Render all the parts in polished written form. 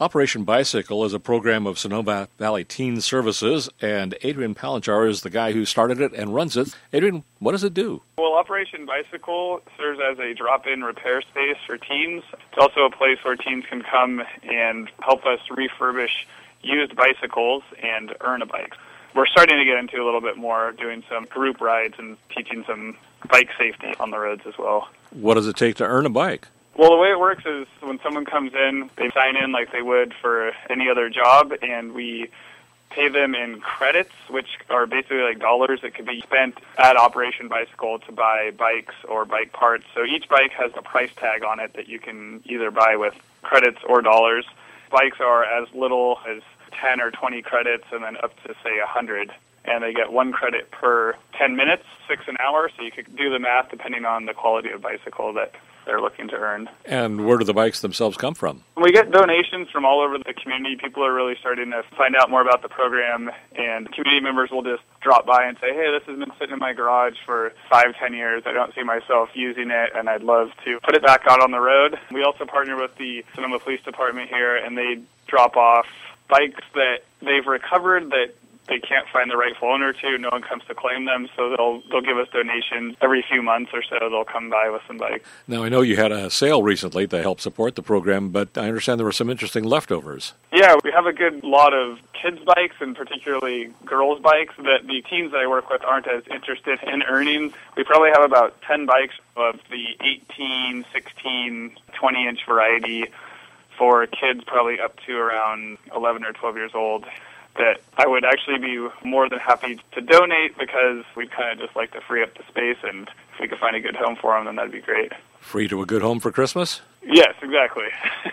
Operation Bicycle is a program of Sonoma Valley Teen Services, and Adrian Palanchar is the guy who started it and runs it. Adrian, what does it do? Well, Operation Bicycle serves as a drop-in repair space for teens. It's also a place where teens can come and help us refurbish used bicycles and earn a bike. We're starting to get into a little bit more, doing some group rides and teaching some bike safety on the roads as well. What does it take to earn a bike? Well, the way it works is when someone comes in, they sign in like they would for any other job, and we pay them in credits, which are basically like dollars that could be spent at Operation Bicycle to buy bikes or bike parts. So each bike has a price tag on it that you can either buy with credits or dollars. Bikes are as little as 10 or 20 credits and then up to, say, 100. And they get 1 credit per 10 minutes, 6 an hour, so you could do the math depending on the quality of bicycle that they're looking to earn. And where do the bikes themselves come from? We get donations from all over the community. People are really starting to find out more about the program, and community members will just drop by and say, hey, this has been sitting in my garage for 5-10 years. I don't see myself using it, and I'd love to put it back out on the road. We also partner with the Sonoma Police Department here, and they drop off bikes that they've recovered that they can't find the rightful owner to. No one comes to claim them, so they'll give us donations every few months or so. They'll come by with some bikes. Now, I know you had a sale recently to help support the program, but I understand there were some interesting leftovers. Yeah, we have a good lot of kids' bikes and particularly girls' bikes that the teens that I work with aren't as interested in earning. We probably have about 10 bikes of the 18, 16, 20-inch variety for kids probably up to around 11 or 12 years old that I would actually be more than happy to donate because we'd kind of just like to free up the space, and if we could find a good home for them, then that'd be great. Free to a good home for Christmas? Yes, exactly.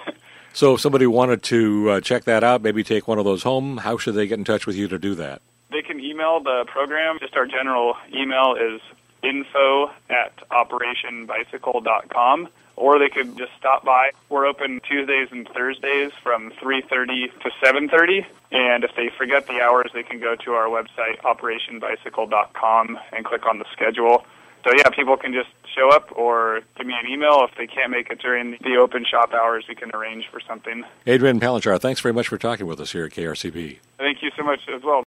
So if somebody wanted to check that out, maybe take one of those home, how should they get in touch with you to do that? They can email the program. Just our general email is info@operationbicycle.com. Or they could just stop by. We're open Tuesdays and Thursdays from 3:30 to 7:30. And if they forget the hours, they can go to our website, operationbicycle.com, and click on the schedule. So, yeah, people can just show up or give me an email. If they can't make it during the open shop hours, we can arrange for something. Adrian Palanchar, thanks very much for talking with us here at KRCB. Thank you so much as well.